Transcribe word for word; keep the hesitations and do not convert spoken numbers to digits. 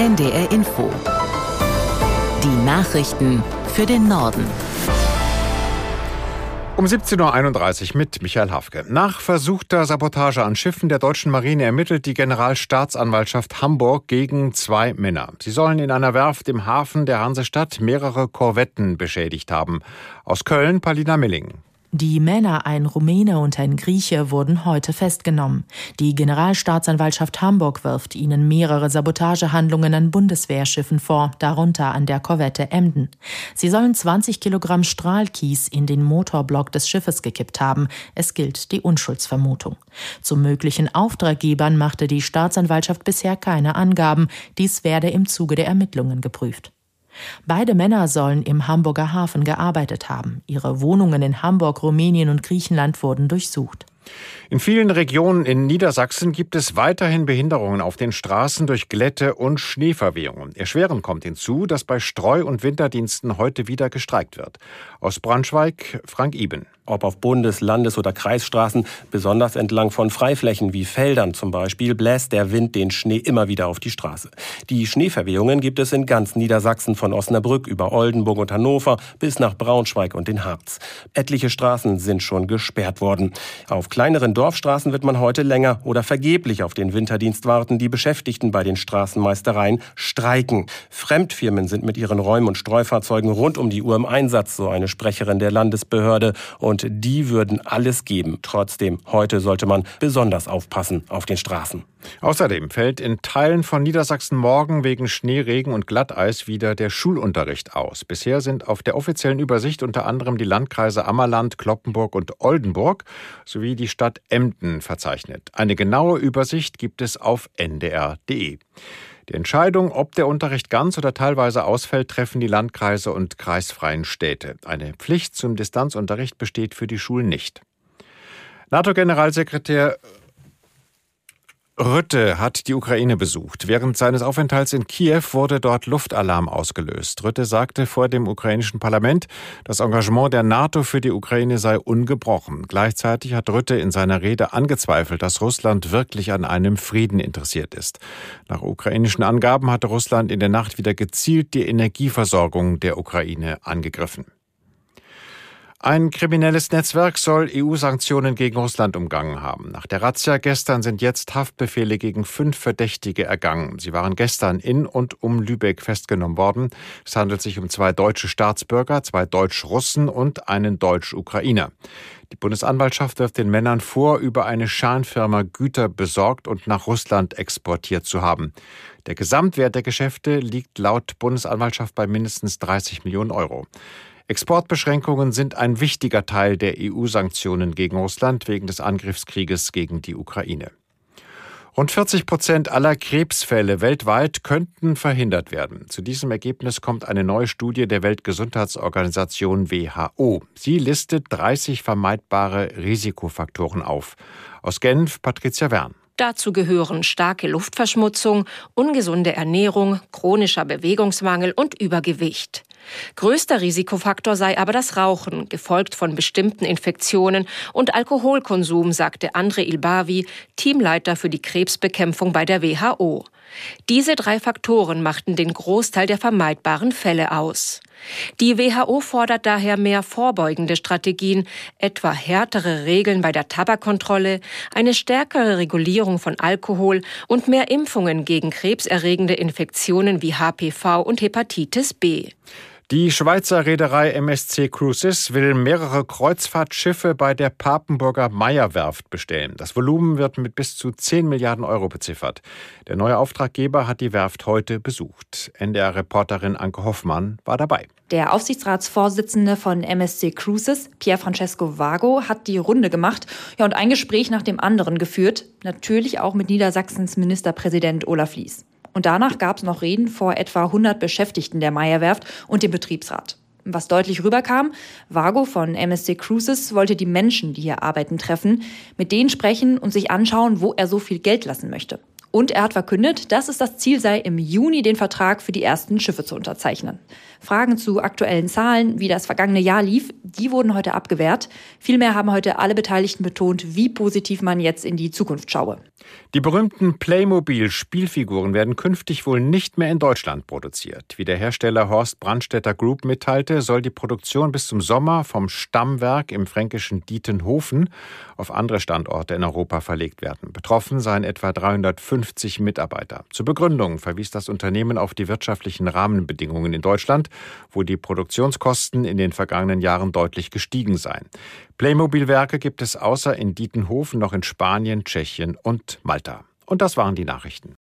N D R Info. Die Nachrichten für den Norden. Um siebzehn Uhr einunddreißig mit Michael Hafke. Nach versuchter Sabotage an Schiffen der deutschen Marine ermittelt die Generalstaatsanwaltschaft Hamburg gegen zwei Männer. Sie sollen in einer Werft im Hafen der Hansestadt mehrere Korvetten beschädigt haben. Aus Köln Paulina Milling. Die Männer, ein Rumäne und ein Grieche, wurden heute festgenommen. Die Generalstaatsanwaltschaft Hamburg wirft ihnen mehrere Sabotagehandlungen an Bundeswehrschiffen vor, darunter an der Korvette Emden. Sie sollen zwanzig Kilogramm Strahlkies in den Motorblock des Schiffes gekippt haben. Es gilt die Unschuldsvermutung. Zu möglichen Auftraggebern machte die Staatsanwaltschaft bisher keine Angaben. Dies werde im Zuge der Ermittlungen geprüft. Beide Männer sollen im Hamburger Hafen gearbeitet haben. Ihre Wohnungen in Hamburg, Rumänien und Griechenland wurden durchsucht. In vielen Regionen in Niedersachsen gibt es weiterhin Behinderungen auf den Straßen durch Glätte und Schneeverwehungen. Erschwerend kommt hinzu, dass bei Streu- und Winterdiensten heute wieder gestreikt wird. Aus Braunschweig Frank Iben. Ob auf Bundes-, Landes- oder Kreisstraßen, besonders entlang von Freiflächen wie Feldern zum Beispiel, bläst der Wind den Schnee immer wieder auf die Straße. Die Schneeverwehungen gibt es in ganz Niedersachsen, von Osnabrück über Oldenburg und Hannover bis nach Braunschweig und den Harz. Etliche Straßen sind schon gesperrt worden. Auf kleineren Dorfstraßen wird man heute länger oder vergeblich auf den Winterdienst warten. Die Beschäftigten bei den Straßenmeistereien streiken. Fremdfirmen sind mit ihren Räum- und Streufahrzeugen rund um die Uhr im Einsatz, so eine Sprecherin der Landesbehörde. Und die würden alles geben. Trotzdem, heute sollte man besonders aufpassen auf den Straßen. Außerdem fällt in Teilen von Niedersachsen morgen wegen Schnee, Regen und Glatteis wieder der Schulunterricht aus. Bisher sind auf der offiziellen Übersicht unter anderem die Landkreise Ammerland, Cloppenburg und Oldenburg sowie die Stadt Emden verzeichnet. Eine genaue Übersicht gibt es auf n d r punkt d e. Die Entscheidung, ob der Unterricht ganz oder teilweise ausfällt, treffen die Landkreise und kreisfreien Städte. Eine Pflicht zum Distanzunterricht besteht für die Schulen nicht. NATO-Generalsekretär Rutte hat die Ukraine besucht. Während seines Aufenthalts in Kiew wurde dort Luftalarm ausgelöst. Rutte sagte vor dem ukrainischen Parlament, das Engagement der NATO für die Ukraine sei ungebrochen. Gleichzeitig hat Rutte in seiner Rede angezweifelt, dass Russland wirklich an einem Frieden interessiert ist. Nach ukrainischen Angaben hatte Russland in der Nacht wieder gezielt die Energieversorgung der Ukraine angegriffen. Ein kriminelles Netzwerk soll E U-Sanktionen gegen Russland umgangen haben. Nach der Razzia gestern sind jetzt Haftbefehle gegen fünf Verdächtige ergangen. Sie waren gestern in und um Lübeck festgenommen worden. Es handelt sich um zwei deutsche Staatsbürger, zwei Deutsch-Russen und einen Deutsch-Ukrainer. Die Bundesanwaltschaft wirft den Männern vor, über eine Scheinfirma Güter besorgt und nach Russland exportiert zu haben. Der Gesamtwert der Geschäfte liegt laut Bundesanwaltschaft bei mindestens dreißig Millionen Euro. Exportbeschränkungen sind ein wichtiger Teil der E U-Sanktionen gegen Russland wegen des Angriffskrieges gegen die Ukraine. Rund vierzig Prozent aller Krebsfälle weltweit könnten verhindert werden. Zu diesem Ergebnis kommt eine neue Studie der Weltgesundheitsorganisation W H O. Sie listet dreißig vermeidbare Risikofaktoren auf. Aus Genf Patricia Wern. Dazu gehören starke Luftverschmutzung, ungesunde Ernährung, chronischer Bewegungsmangel und Übergewicht. Größter Risikofaktor sei aber das Rauchen, gefolgt von bestimmten Infektionen und Alkoholkonsum, sagte André Ilbawi, Teamleiter für die Krebsbekämpfung bei der W H O. Diese drei Faktoren machten den Großteil der vermeidbaren Fälle aus. Die W H O fordert daher mehr vorbeugende Strategien, etwa härtere Regeln bei der Tabakkontrolle, eine stärkere Regulierung von Alkohol und mehr Impfungen gegen krebserregende Infektionen wie H P V und Hepatitis B. Die Schweizer Reederei M S C Cruises will mehrere Kreuzfahrtschiffe bei der Papenburger Meyer-Werft bestellen. Das Volumen wird mit bis zu zehn Milliarden Euro beziffert. Der neue Auftraggeber hat die Werft heute besucht. N D R-Reporterin Anke Hoffmann war dabei. Der Aufsichtsratsvorsitzende von M S C Cruises, Pier Francesco Vago, hat die Runde gemacht ja, und ein Gespräch nach dem anderen geführt. Natürlich auch mit Niedersachsens Ministerpräsident Olaf Lies. Und danach gab es noch Reden vor etwa hundert Beschäftigten der Meyer-Werft und dem Betriebsrat. Was deutlich rüberkam, Vago von M S C Cruises wollte die Menschen, die hier arbeiten, treffen, mit denen sprechen und sich anschauen, wo er so viel Geld lassen möchte. Und er hat verkündet, dass es das Ziel sei, im Juni den Vertrag für die ersten Schiffe zu unterzeichnen. Fragen zu aktuellen Zahlen, wie das vergangene Jahr lief, die wurden heute abgewehrt. Vielmehr haben heute alle Beteiligten betont, wie positiv man jetzt in die Zukunft schaue. Die berühmten Playmobil-Spielfiguren werden künftig wohl nicht mehr in Deutschland produziert. Wie der Hersteller Horst Brandstätter Group mitteilte, soll die Produktion bis zum Sommer vom Stammwerk im fränkischen Dietenhofen auf andere Standorte in Europa verlegt werden. Betroffen seien etwa dreihundertfünfzig Mitarbeiter. Zur Begründung verwies das Unternehmen auf die wirtschaftlichen Rahmenbedingungen in Deutschland, wo die Produktionskosten in den vergangenen Jahren deutlich gestiegen seien. Playmobil-Werke gibt es außer in Dietenhofen noch in Spanien, Tschechien und Malta. Und das waren die Nachrichten.